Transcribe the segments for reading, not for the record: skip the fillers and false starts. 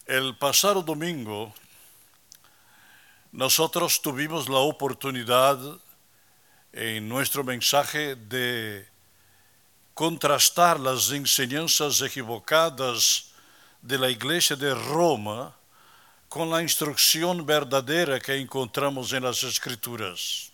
El pasado domingo nosotros tuvimos la oportunidad en nuestro mensaje de contrastar las enseñanzas equivocadas de la Iglesia de Roma con la instrucción verdadera que encontramos en las Escrituras.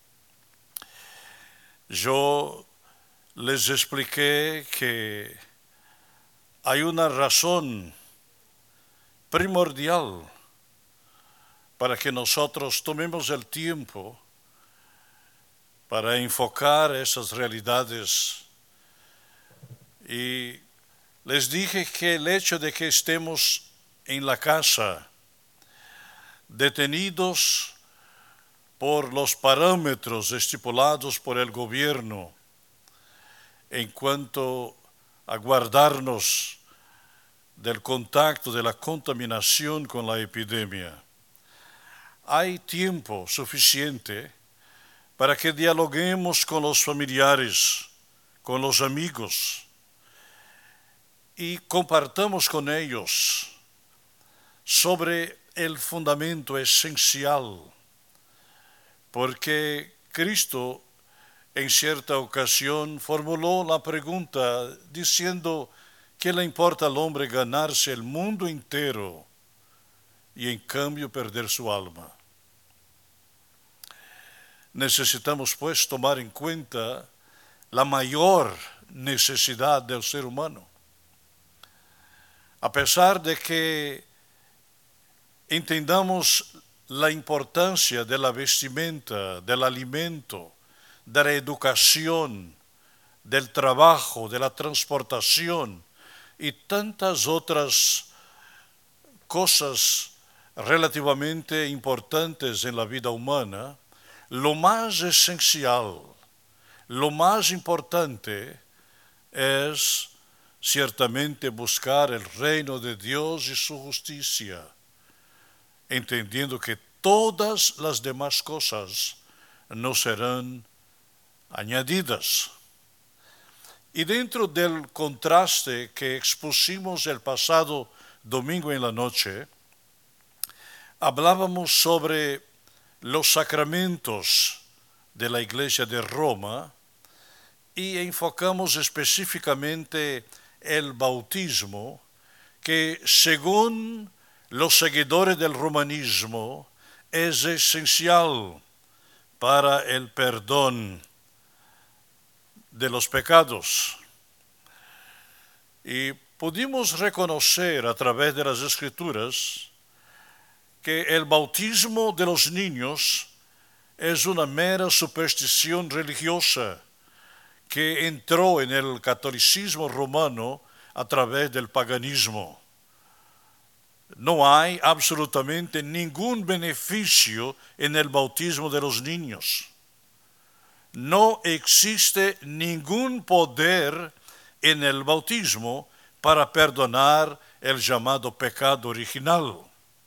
Yo les expliqué que hay una razón primordial para que nosotros tomemos el tiempo para enfocar esas realidades. Y les dije que el hecho de que estemos en la casa, detenidos por los parámetros estipulados por el gobierno en cuanto a guardarnos del contacto, de la contaminación con la epidemia, hay tiempo suficiente para que dialoguemos con los familiares, con los amigos, y compartamos con ellos sobre el fundamento esencial, porque Cristo en cierta ocasión formuló la pregunta diciendo: ¿qué le importa al hombre ganarse el mundo entero y en cambio perder su alma? Necesitamos pues tomar en cuenta la mayor necesidad del ser humano. A pesar de que entendamos la importancia de la vestimenta, del alimento, de la educación, del trabajo, de la transportación y tantas otras cosas relativamente importantes en la vida humana, lo más esencial, lo más importante es ciertamente buscar el reino de Dios y su justicia, entendiendo que todas las demás cosas nos serán añadidas. Y dentro del contraste que expusimos el pasado domingo en la noche, hablábamos sobre los sacramentos de la Iglesia de Roma y enfocamos específicamente el bautismo, que según los seguidores del romanismo es esencial para el perdón de los pecados. Y pudimos reconocer a través de las Escrituras que el bautismo de los niños es una mera superstición religiosa que entró en el catolicismo romano a través del paganismo. No hay absolutamente ningún beneficio en el bautismo de los niños. No existe ningún poder en el bautismo para perdonar el llamado pecado original.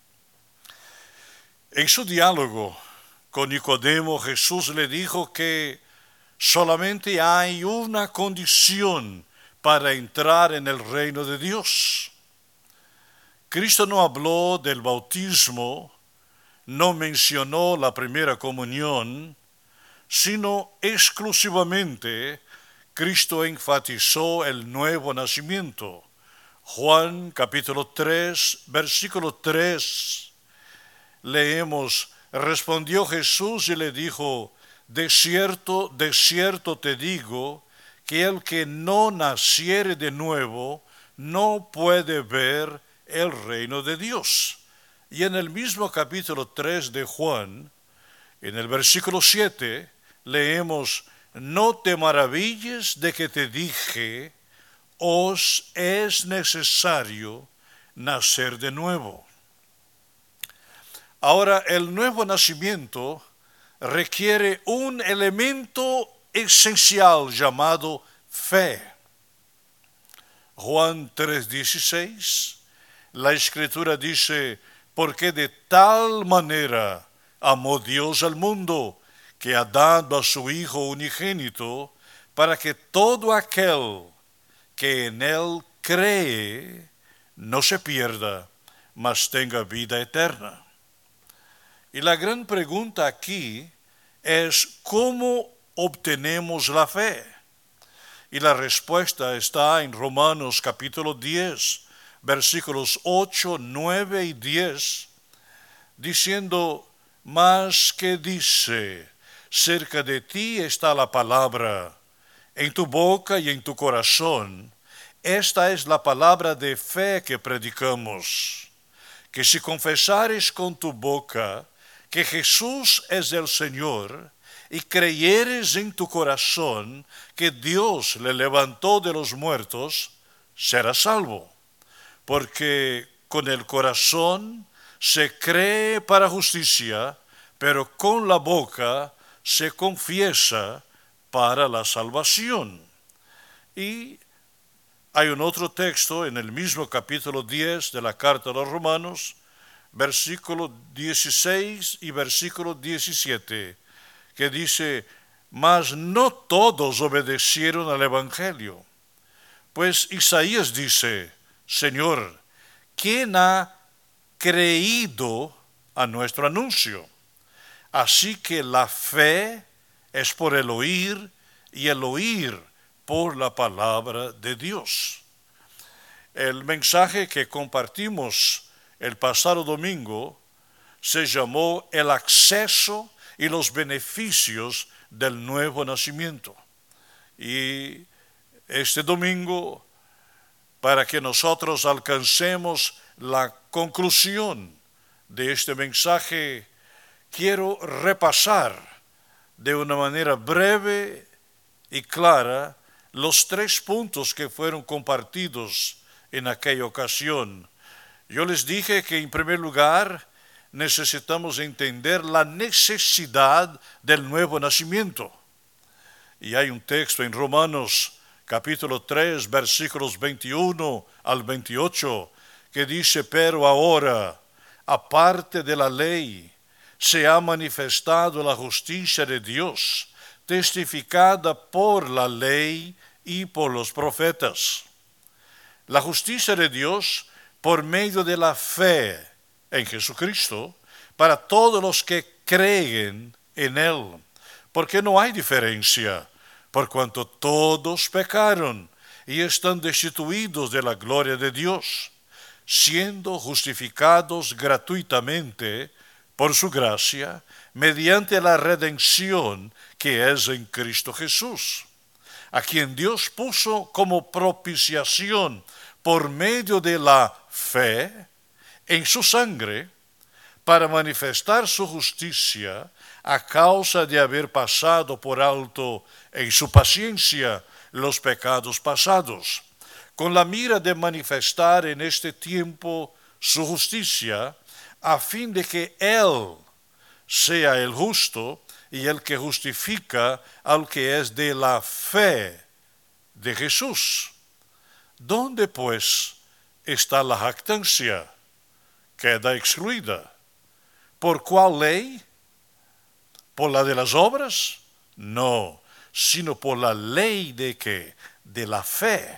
En su diálogo con Nicodemo, Jesús le dijo que solamente hay una condición para entrar en el reino de Dios. Cristo no habló del bautismo, no mencionó la primera comunión, sino exclusivamente Cristo enfatizó el nuevo nacimiento. Juan capítulo 3, versículo 3, leemos: respondió Jesús y le dijo: de cierto te digo, que el que no naciere de nuevo no puede ver el reino de Dios. Y en el mismo capítulo 3 de Juan, en el versículo 7, leemos: no te maravilles de que te dije, os es necesario nacer de nuevo. Ahora, el nuevo nacimiento requiere un elemento esencial llamado fe. Juan 3:16, la Escritura dice: porque de tal manera amó Dios al mundo, que ha dado a su Hijo unigénito, para que todo aquel que en él cree no se pierda, mas tenga vida eterna. Y la gran pregunta aquí es ¿cómo obtenemos la fe? Y la respuesta está en Romanos capítulo 10, versículos 8, 9 y 10, diciendo, mas que dice, cerca de ti está la palabra, en tu boca y en tu corazón. Esta es la palabra de fe que predicamos, que si confesares con tu boca que Jesús es el Señor, y creyeres en tu corazón que Dios le levantó de los muertos, serás salvo. Porque con el corazón se cree para justicia, pero con la boca se confiesa para la salvación. Y hay un otro texto en el mismo capítulo 10 de la carta a los Romanos, versículo 16 y versículo 17, que dice, mas no todos obedecieron al Evangelio. Pues Isaías dice, Señor, ¿quién ha creído a nuestro anuncio? Así que la fe es por el oír y el oír por la palabra de Dios. El mensaje que compartimos el pasado domingo se llamó el acceso y los beneficios del nuevo nacimiento. Y este domingo, para que nosotros alcancemos la conclusión de este mensaje, quiero repasar de una manera breve y clara los 3 puntos que fueron compartidos en aquella ocasión. Yo les dije que en primer lugar necesitamos entender la necesidad del nuevo nacimiento. Y hay un texto en Romanos capítulo 3, versículos 21 al 28, que dice, pero ahora, aparte de la ley, se ha manifestado la justicia de Dios, testificada por la ley y por los profetas. La justicia de Dios por medio de la fe en Jesucristo, para todos los que creen en Él, porque no hay diferencia, por cuanto todos pecaron y están destituidos de la gloria de Dios, siendo justificados gratuitamente por su gracia, mediante la redención que es en Cristo Jesús, a quien Dios puso como propiciación por medio de la fe en su sangre, para manifestar su justicia a causa de haber pasado por alto en su paciencia los pecados pasados, con la mira de manifestar en este tiempo su justicia, a fin de que Él sea el justo y el que justifica al que es de la fe de Jesús. ¿Dónde pues está la jactancia? Queda excluida. ¿Por cuál ley? ¿Por la de las obras? No, sino por la ley de ¿qué? De la fe.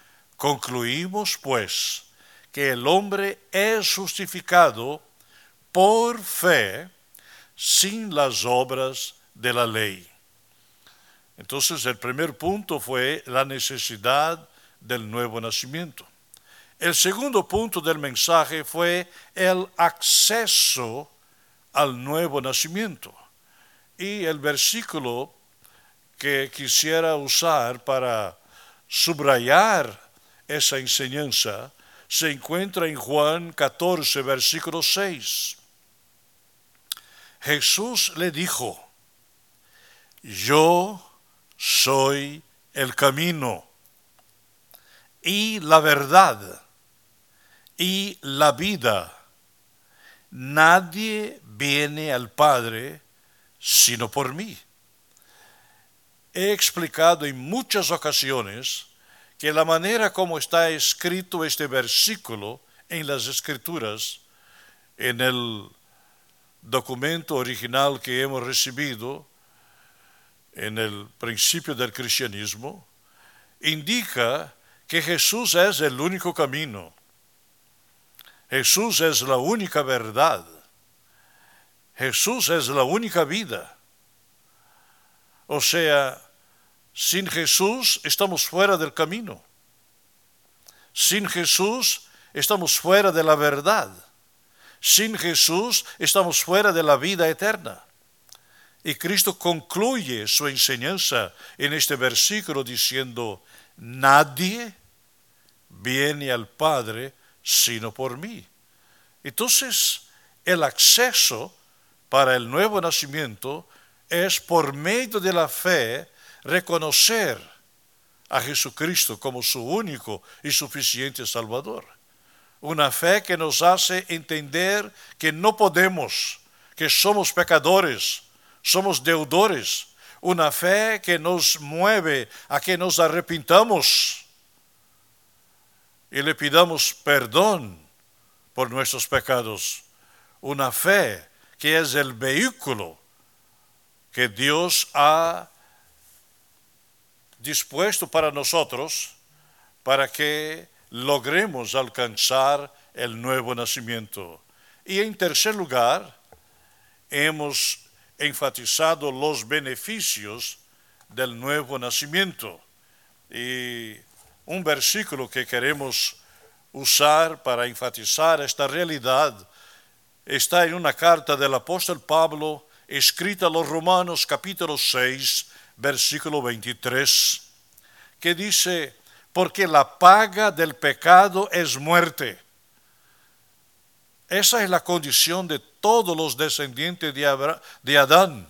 Concluimos pues que el hombre es justificado por fe sin las obras de la ley. Entonces el primer punto fue la necesidad del nuevo nacimiento. El segundo punto del mensaje fue el acceso al nuevo nacimiento. Y el versículo que quisiera usar para subrayar esa enseñanza se encuentra en Juan 14, versículo 6. Jesús le dijo, yo soy el camino y la verdad y la vida. Nadie viene al Padre sino por mí. He explicado en muchas ocasiones que la manera como está escrito este versículo en las Escrituras, en el documento original que hemos recibido en el principio del cristianismo, indica que Jesús es el único camino. Jesús es la única verdad. Jesús es la única vida. O sea, sin Jesús estamos fuera del camino. Sin Jesús estamos fuera de la verdad. Sin Jesús estamos fuera de la vida eterna. Y Cristo concluye su enseñanza en este versículo diciendo, nadie viene al Padre sino por mí. Entonces, el acceso para el nuevo nacimiento es por medio de la fe reconocer a Jesucristo como su único y suficiente Salvador. Una fe que nos hace entender que no podemos, que somos pecadores, somos deudores. Una fe que nos mueve a que nos arrepintamos y le pidamos perdón por nuestros pecados. Una fe que es el vehículo que Dios ha dispuesto para nosotros para que logremos alcanzar el nuevo nacimiento. Y en tercer lugar, hemos enfatizado los beneficios del nuevo nacimiento. Y un versículo que queremos usar para enfatizar esta realidad está en una carta del apóstol Pablo escrita a los Romanos capítulo 6, versículo 23, que dice, porque la paga del pecado es muerte. Esa es la condición de todos los descendientes de Adán.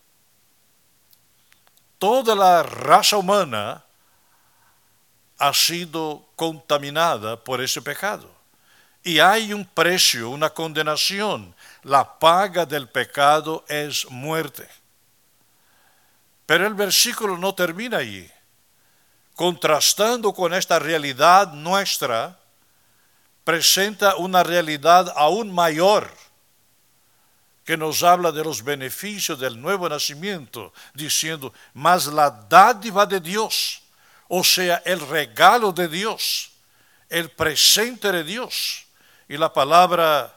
Toda la raza humana ha sido contaminada por ese pecado. Y hay un precio, una condenación. La paga del pecado es muerte. Pero el versículo no termina allí. Contrastando con esta realidad nuestra, presenta una realidad aún mayor que nos habla de los beneficios del nuevo nacimiento, diciendo, mas la dádiva de Dios, o sea, el regalo de Dios, el presente de Dios. Y la palabra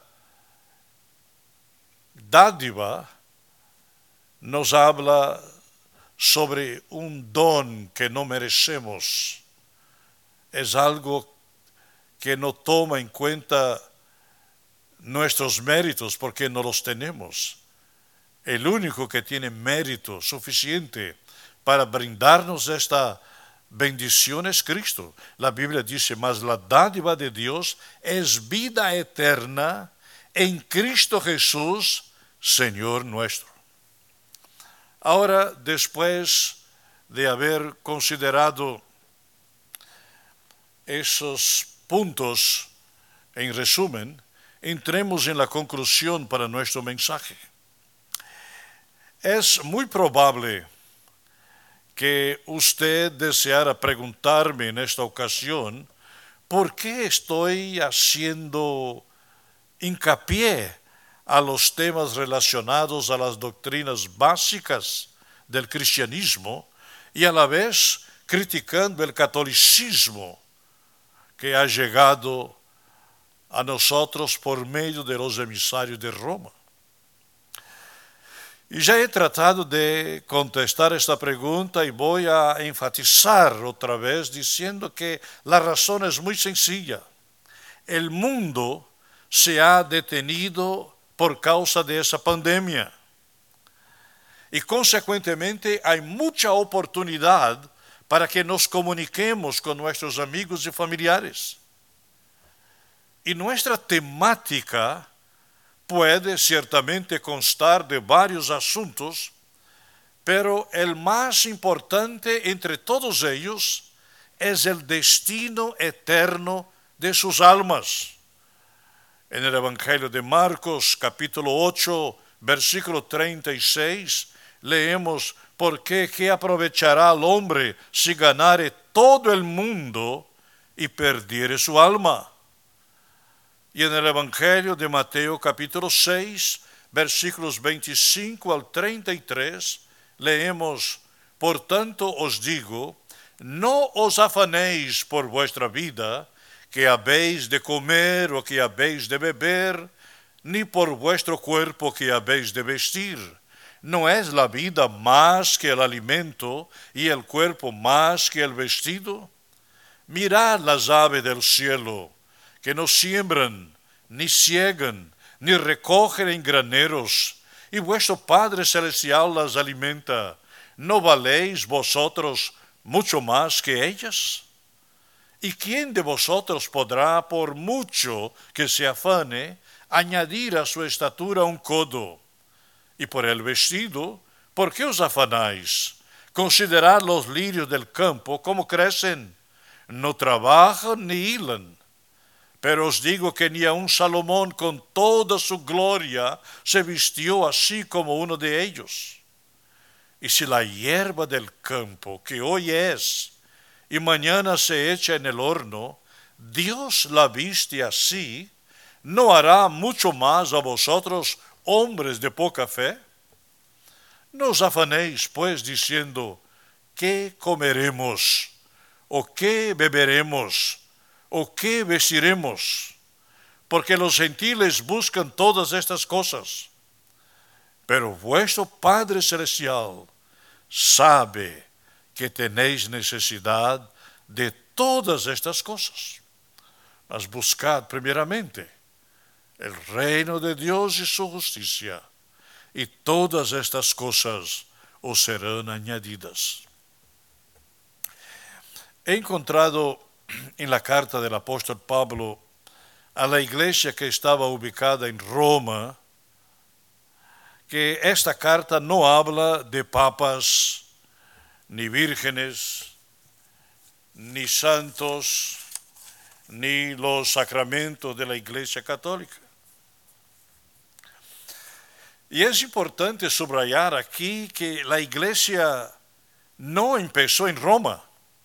dádiva nos habla sobre un don que no merecemos. Es algo que no toma en cuenta nuestros méritos porque no los tenemos. El único que tiene mérito suficiente para brindarnos esta bendición es Cristo. La Biblia dice, mas la dádiva de Dios es vida eterna en Cristo Jesús, Señor nuestro. Ahora, después de haber considerado esos puntos en resumen, entremos en la conclusión para nuestro mensaje. Es muy probable que usted deseara preguntarme en esta ocasión, ¿por qué estoy haciendo hincapié a los temas relacionados a las doctrinas básicas del cristianismo y a la vez criticando el catolicismo que ha llegado a nosotros por medio de los emisarios de Roma? Y ya he tratado de contestar esta pregunta y voy a enfatizar otra vez diciendo que la razón es muy sencilla. El mundo se ha detenido por causa de esa pandemia. Y consecuentemente hay mucha oportunidad para que nos comuniquemos con nuestros amigos y familiares. Y nuestra temática puede ciertamente constar de varios asuntos, pero el más importante entre todos ellos es el destino eterno de sus almas. En el Evangelio de Marcos, capítulo 8, versículo 36, leemos, porque ¿qué aprovechará al hombre si ganare todo el mundo y perdiere su alma? Y en el Evangelio de Mateo capítulo 6, versículos 25 al 33, leemos, por tanto os digo, no os afanéis por vuestra vida, que habéis de comer o que habéis de beber, ni por vuestro cuerpo que habéis de vestir. ¿No es la vida más que el alimento y el cuerpo más que el vestido? Mirad las aves del cielo, que no siembran, ni ciegan, ni recogen en graneros, y vuestro Padre Celestial las alimenta. ¿No valéis vosotros mucho más que ellas? ¿Y quién de vosotros podrá, por mucho que se afane, añadir a su estatura un codo? Y por el vestido, ¿por qué os afanáis? Considerad los lirios del campo, cómo crecen. No trabajan ni hilan. Pero os digo que ni aun Salomón con toda su gloria se vistió así como uno de ellos. Y si la hierba del campo, que hoy es y mañana se echa en el horno, Dios la viste así, ¿no hará mucho más a vosotros, hombres de poca fe? No os afanéis, pues, diciendo, ¿qué comeremos? ¿O qué beberemos? ¿O qué vestiremos? Porque los gentiles buscan todas estas cosas. Pero vuestro Padre Celestial sabe que tenéis necesidad de todas estas cosas. Mas buscad primeramente el reino de Dios y su justicia, y todas estas cosas os serán añadidas. He encontrado en la carta del apóstol Pablo a la iglesia que estaba ubicada en Roma, que esta carta no habla de papas, ni vírgenes, ni santos, ni los sacramentos de la Iglesia Católica. Y es importante subrayar aquí que la Iglesia no empezó en Roma.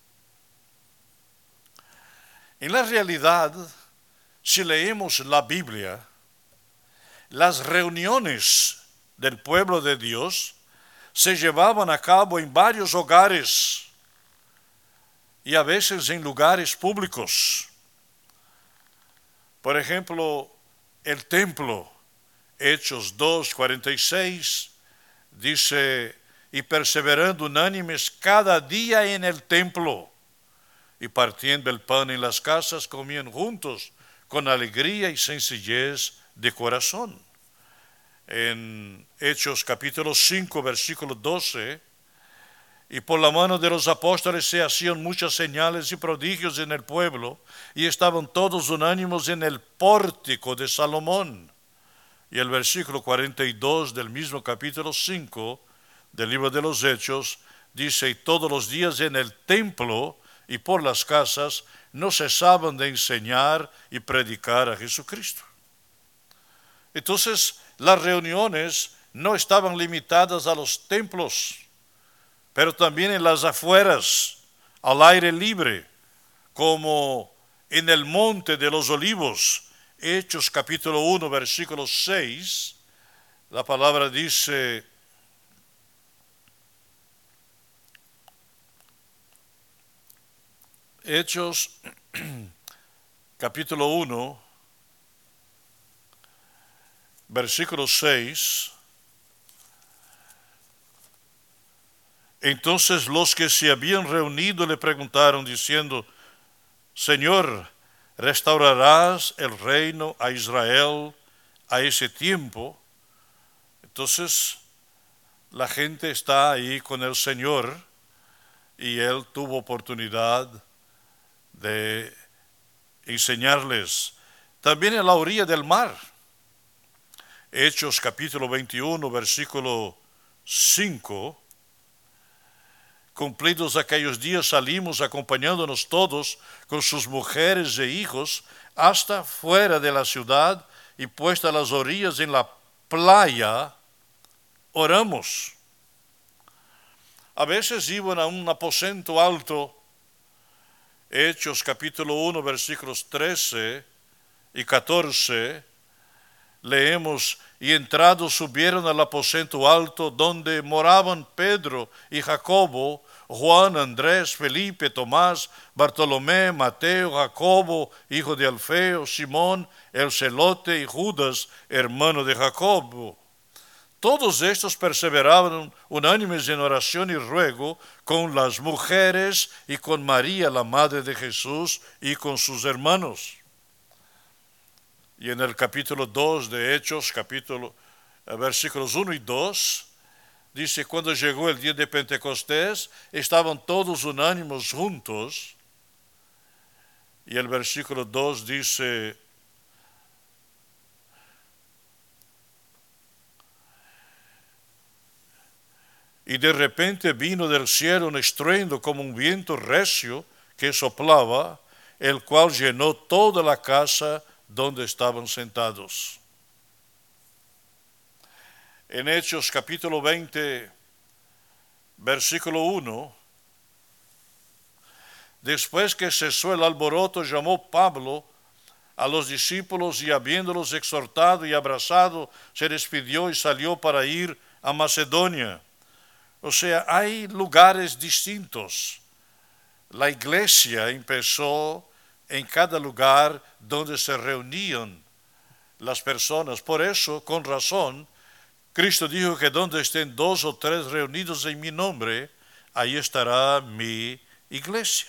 En la realidad, si leemos la Biblia, las reuniones del pueblo de Dios se llevaban a cabo en varios hogares y a veces en lugares públicos. Por ejemplo, el templo, Hechos 2:46, dice, y perseverando unánimes cada día en el templo, y partiendo el pan en las casas, comían juntos con alegría y sencillez de corazón. En Hechos capítulo 5, versículo 12, y por la mano de los apóstoles se hacían muchas señales y prodigios en el pueblo, y estaban todos unánimes en el pórtico de Salomón. Y el versículo 42 del mismo capítulo 5 del libro de los Hechos dice, y todos los días en el templo y por las casas no cesaban de enseñar y predicar a Jesucristo. Entonces, las reuniones no estaban limitadas a los templos, pero también en las afueras, al aire libre, como en el monte de los olivos. Hechos capítulo 1, versículo 6, la palabra dice, Hechos capítulo 1, versículo 6, entonces los que se habían reunido le preguntaron diciendo, Señor, ¿restaurarás el reino a Israel a ese tiempo? Entonces la gente está ahí con el Señor y Él tuvo oportunidad de enseñarles. También en la orilla del mar. Hechos capítulo 21, versículo 5. Cumplidos aquellos días salimos acompañándonos todos con sus mujeres e hijos hasta fuera de la ciudad y puestas las orillas en la playa, oramos. A veces iban a un aposento alto. Hechos capítulo 1 versículos 13 y 14 leemos, y entrados subieron al aposento alto donde moraban Pedro y Jacobo, Juan, Andrés, Felipe, Tomás, Bartolomé, Mateo, Jacobo, hijo de Alfeo, Simón, el celote, y Judas, hermano de Jacobo. Todos estos perseveraban unánimes en oración y ruego con las mujeres y con María, la madre de Jesús, y con sus hermanos. Y en el capítulo 2 de Hechos, versículos 1 y 2, dice, cuando llegó el día de Pentecostés, estaban todos unánimes juntos. Y el versículo 2 dice, y de repente vino del cielo un estruendo como un viento recio que soplaba, el cual llenó toda la casa donde estaban sentados. En Hechos capítulo 20, versículo 1, después que cesó el alboroto, llamó Pablo a los discípulos y habiéndolos exhortado y abrazado, se despidió y salió para ir a Macedonia. O sea, hay lugares distintos. La iglesia empezó en cada lugar donde se reunían las personas. Por eso, con razón, Cristo dijo que donde estén 2 o 3 reunidos en mi nombre, ahí estará mi iglesia.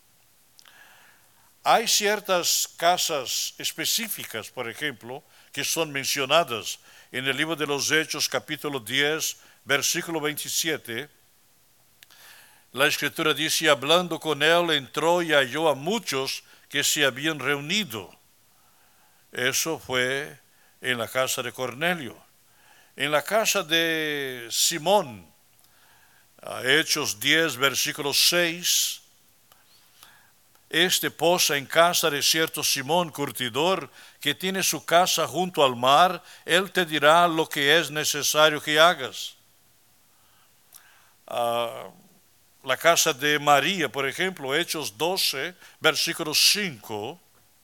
Hay ciertas casas específicas, por ejemplo, que son mencionadas en el libro de los Hechos, capítulo 10, versículo 27. La Escritura dice, hablando con él, entró y halló a muchos que se habían reunido. Eso fue en la casa de Cornelio. En la casa de Simón, Hechos 10, versículo 6, posa en casa de cierto Simón curtidor, que tiene su casa junto al mar, él te dirá lo que es necesario que hagas. La casa de María, por ejemplo, Hechos 12, versículo 5.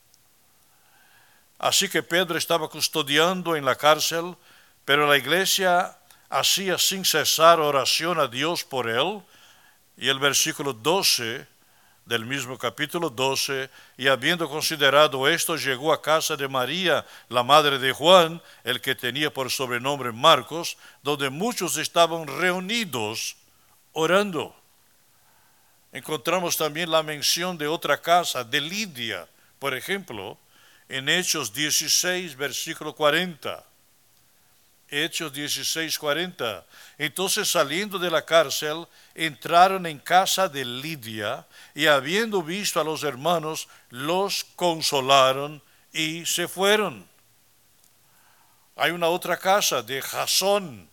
Así que Pedro estaba custodiando en la cárcel, pero la iglesia hacía sin cesar oración a Dios por él. Y el versículo 12 del mismo capítulo 12, y habiendo considerado esto, llegó a casa de María, la madre de Juan, el que tenía por sobrenombre Marcos, donde muchos estaban reunidos orando. Encontramos también la mención de otra casa, de Lidia, por ejemplo, en Hechos 16, versículo 40. Hechos 16, 40. Entonces, saliendo de la cárcel, entraron en casa de Lidia, y habiendo visto a los hermanos, los consolaron y se fueron. Hay una otra casa de Jasón.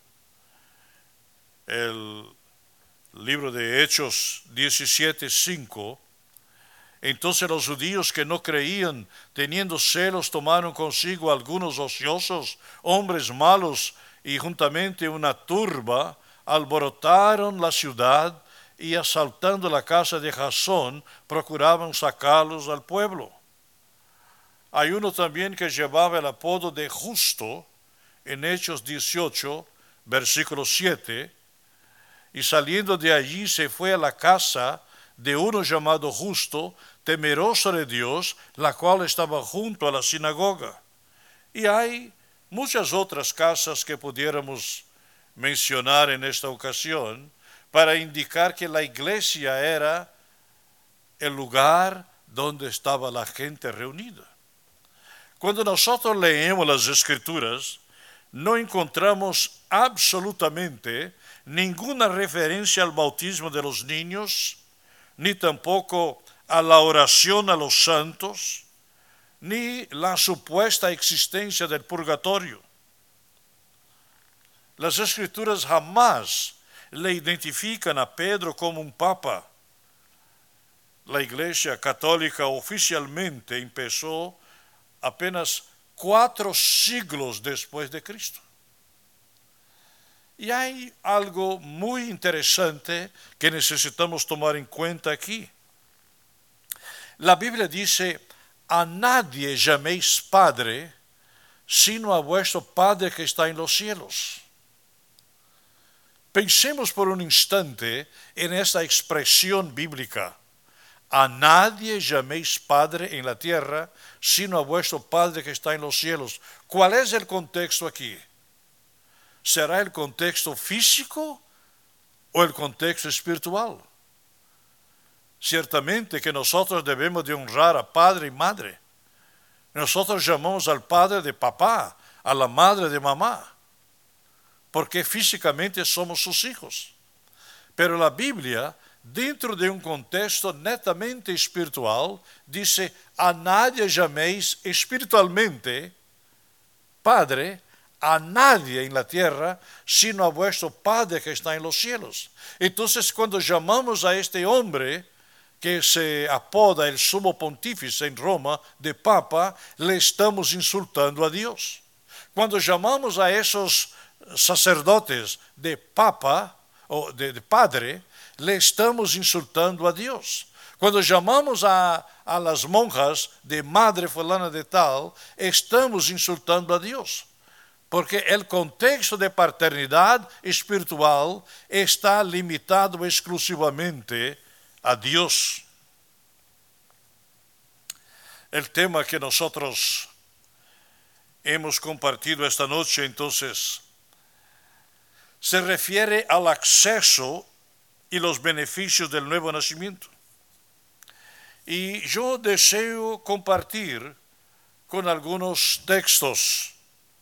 El libro de Hechos 17, 5. Entonces los judíos que no creían, teniendo celos, tomaron consigo algunos ociosos, hombres malos, y juntamente una turba, alborotaron la ciudad, y asaltando la casa de Jasón, procuraban sacarlos al pueblo. Hay uno también que llevaba el apodo de Justo, en Hechos 18, versículo 7, y saliendo de allí se fue a la casa de uno llamado Justo, temeroso de Dios, la cual estaba junto a la sinagoga. Y hay muchas otras casas que pudiéramos mencionar en esta ocasión para indicar que la iglesia era el lugar donde estaba la gente reunida. Cuando nosotros leemos las Escrituras, no encontramos absolutamente ninguna referencia al bautismo de los niños, ni tampoco a la oración a los santos, ni la supuesta existencia del purgatorio. Las Escrituras jamás le identifican a Pedro como un papa. La Iglesia Católica oficialmente empezó apenas 4 siglos después de Cristo. Y hay algo muy interesante que necesitamos tomar en cuenta aquí. La Biblia dice, a nadie llaméis Padre, sino a vuestro Padre que está en los cielos. Pensemos por un instante en esta expresión bíblica. A nadie llaméis Padre en la tierra, sino a vuestro Padre que está en los cielos. ¿Cuál es el contexto aquí? ¿Será el contexto físico o el contexto espiritual? Ciertamente que nosotros debemos de honrar a padre y madre. Nosotros llamamos al padre de papá, a la madre de mamá, porque físicamente somos sus hijos. Pero la Biblia, dentro de un contexto netamente espiritual, dice, a nadie llaméis espiritualmente Padre, a nadie en la tierra, sino a vuestro Padre que está en los cielos. Entonces, cuando llamamos a este hombre, que se apoda el sumo pontífice en Roma, de Papa, le estamos insultando a Dios. Cuando llamamos a esos sacerdotes de Papa, o de Padre, le estamos insultando a Dios. Cuando llamamos a las monjas de Madre fulana de tal, estamos insultando a Dios. Porque el contexto de paternidad espiritual está limitado exclusivamente a Dios. El tema que nosotros hemos compartido esta noche, entonces, se refiere al acceso y los beneficios del nuevo nacimiento. Y yo deseo compartir con algunos textos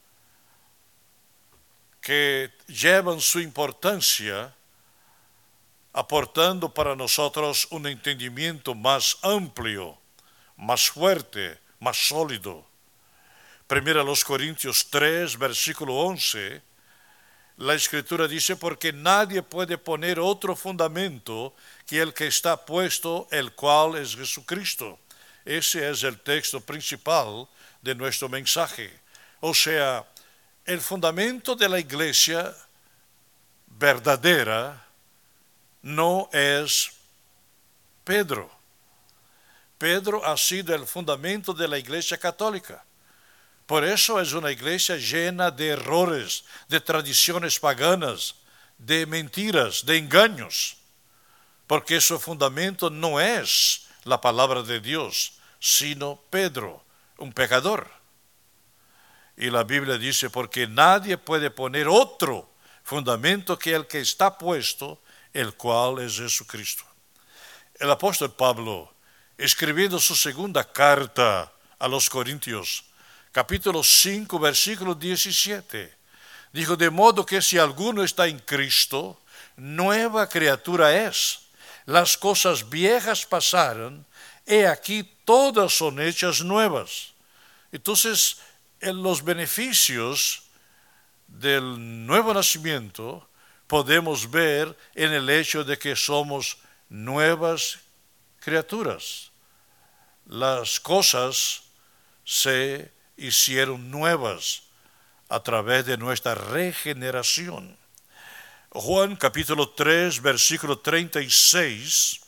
que llevan su importancia, aportando para nosotros un entendimiento más amplio, más fuerte, más sólido. Primero los Corintios 3, versículo 11, la Escritura dice, porque nadie puede poner otro fundamento que el que está puesto, el cual es Jesucristo. Ese es el texto principal de nuestro mensaje. O sea, el fundamento de la iglesia verdadera no es Pedro. Pedro ha sido el fundamento de la iglesia católica. Por eso es una iglesia llena de errores, de tradiciones paganas, de mentiras, de engaños. Porque su fundamento no es la palabra de Dios, sino Pedro, un pecador. Y la Biblia dice, porque nadie puede poner otro fundamento que el que está puesto, el cual es Jesucristo. El apóstol Pablo, escribiendo su segunda carta a los Corintios, capítulo 5, versículo 17, dijo, de modo que si alguno está en Cristo, nueva criatura es. Las cosas viejas pasaron, he aquí todas son hechas nuevas. Entonces, en los beneficios del nuevo nacimiento podemos ver en el hecho de que somos nuevas criaturas. Las cosas se hicieron nuevas a través de nuestra regeneración. Juan capítulo 3, versículo 36,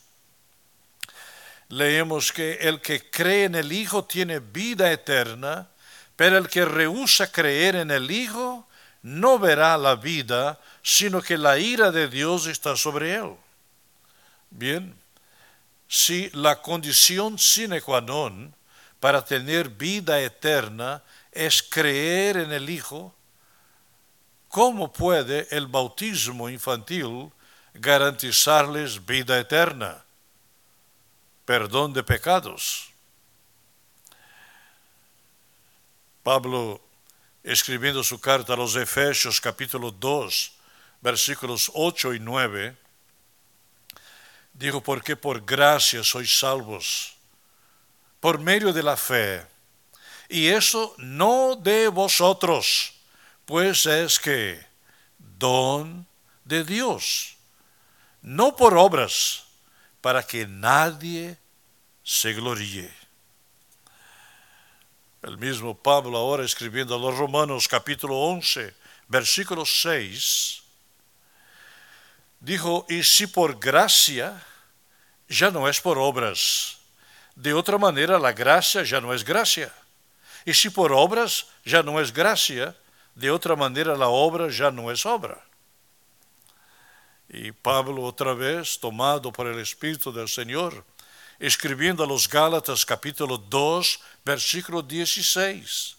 leemos que el que cree en el Hijo tiene vida eterna, pero el que rehúsa creer en el Hijo no verá la vida, sino que la ira de Dios está sobre él. Bien, si la condición sine qua non para tener vida eterna es creer en el Hijo, ¿cómo puede el bautismo infantil garantizarles vida eterna? Perdón de pecados. Pablo, escribiendo su carta a los Efesios, capítulo 2, versículos 8 y 9, dijo, porque por gracia sois salvos, por medio de la fe, y eso no de vosotros, pues es que don de Dios, no por obras, para que nadie se gloríe. El mismo Pablo ahora escribiendo a los Romanos capítulo 11, versículo 6, dijo, y si por gracia, ya no es por obras. De otra manera, la gracia ya no es gracia. Y si por obras ya no es gracia, de otra manera la obra ya no es obra. Y Pablo otra vez, tomado por el Espíritu del Señor, escribiendo a los Gálatas capítulo 2, versículo 16,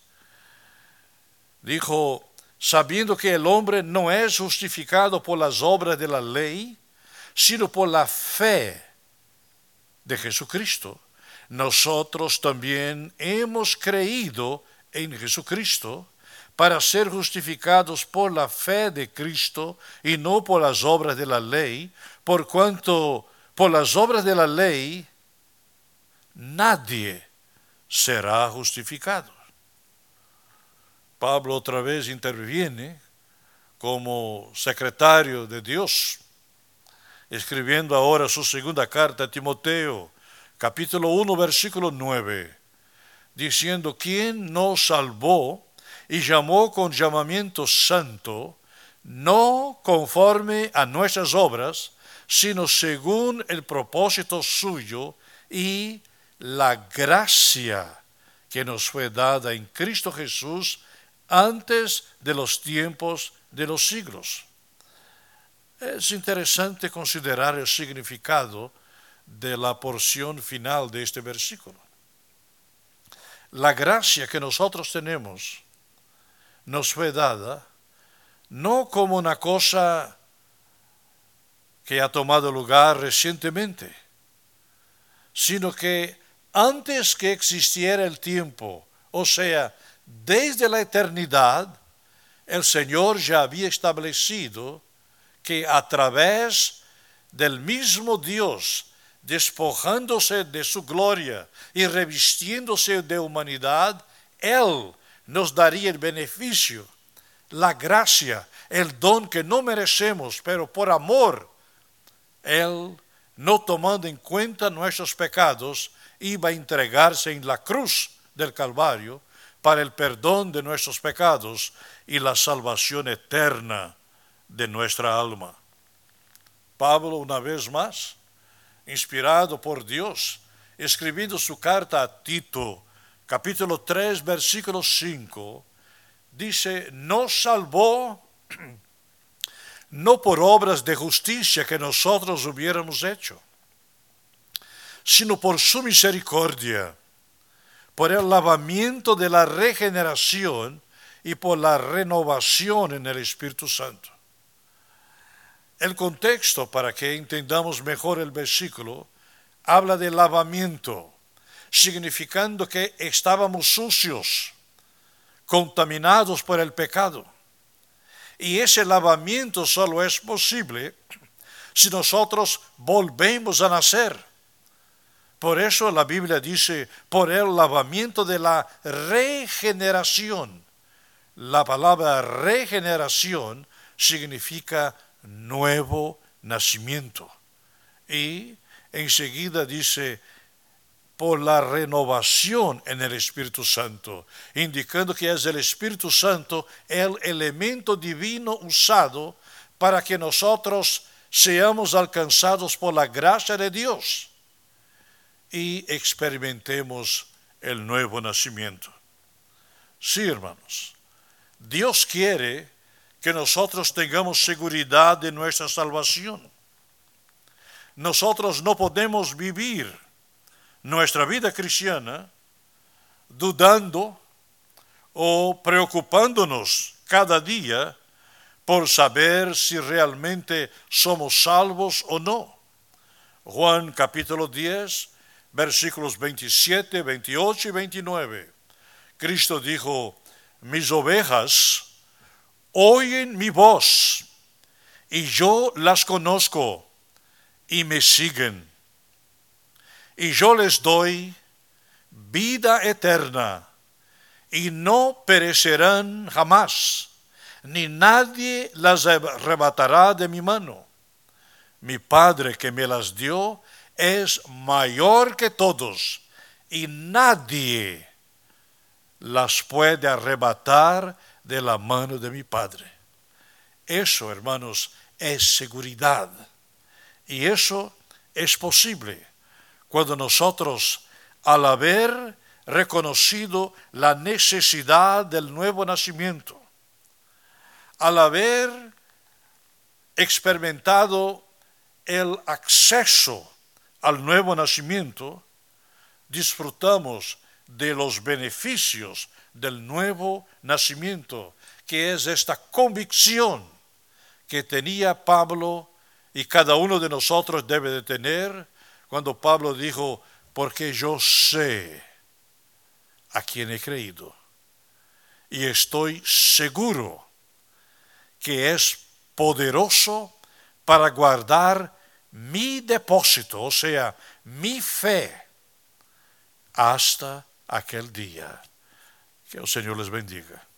dijo, sabiendo que el hombre no es justificado por las obras de la ley, sino por la fe de Jesucristo. Nosotros también hemos creído en Jesucristo para ser justificados por la fe de Cristo y no por las obras de la ley, por cuanto por las obras de la ley nadie será justificado. Pablo otra vez interviene como secretario de Dios, escribiendo ahora su segunda carta a Timoteo, capítulo 1, versículo 9, diciendo, ¿quién nos salvó y llamó con llamamiento santo, no conforme a nuestras obras, sino según el propósito suyo y la gracia que nos fue dada en Cristo Jesús antes de los tiempos de los siglos? Es interesante considerar el significado de la porción final de este versículo. La gracia que nosotros tenemos nos fue dada no como una cosa que ha tomado lugar recientemente, sino que antes que existiera el tiempo, o sea, desde la eternidad, el Señor ya había establecido que a través del mismo Dios, despojándose de su gloria y revistiéndose de humanidad, Él nos daría el beneficio, la gracia, el don que no merecemos, pero por amor, Él, no tomando en cuenta nuestros pecados, iba a entregarse en la cruz del Calvario para el perdón de nuestros pecados y la salvación eterna de nuestra alma. Pablo, una vez más, inspirado por Dios, escribiendo su carta a Tito, capítulo 3, versículo 5, dice, nos salvó no por obras de justicia que nosotros hubiéramos hecho, sino por su misericordia, por el lavamiento de la regeneración y por la renovación en el Espíritu Santo. El contexto, para que entendamos mejor el versículo, habla de lavamiento, significando que estábamos sucios, contaminados por el pecado. Y ese lavamiento solo es posible si nosotros volvemos a nacer. Por eso la Biblia dice, por el lavamiento de la regeneración. La palabra regeneración significa nuevo nacimiento. Y enseguida dice, por la renovación en el Espíritu Santo, indicando que es el Espíritu Santo el elemento divino usado para que nosotros seamos alcanzados por la gracia de Dios y experimentemos el nuevo nacimiento. Sí, hermanos, Dios quiere que nosotros tengamos seguridad de nuestra salvación. Nosotros no podemos vivir nuestra vida cristiana dudando o preocupándonos cada día por saber si realmente somos salvos o no. Juan capítulo 10, versículos 27, 28 y 29. Cristo dijo, mis ovejas oyen mi voz, y yo las conozco, y me siguen. Y yo les doy vida eterna, y no perecerán jamás, ni nadie las arrebatará de mi mano. Mi Padre que me las dio es mayor que todos, y nadie las puede arrebatar de la mano de mi Padre. Eso, hermanos, es seguridad. Y eso es posible cuando nosotros, al haber reconocido la necesidad del nuevo nacimiento, al haber experimentado el acceso al nuevo nacimiento, disfrutamos de los beneficios del nuevo nacimiento, que es esta convicción que tenía Pablo y cada uno de nosotros debe de tener cuando Pablo dijo, porque yo sé a quién he creído y estoy seguro que es poderoso para guardar mi depósito, o sea, mi fe, hasta aquel día. Que el Señor les bendiga.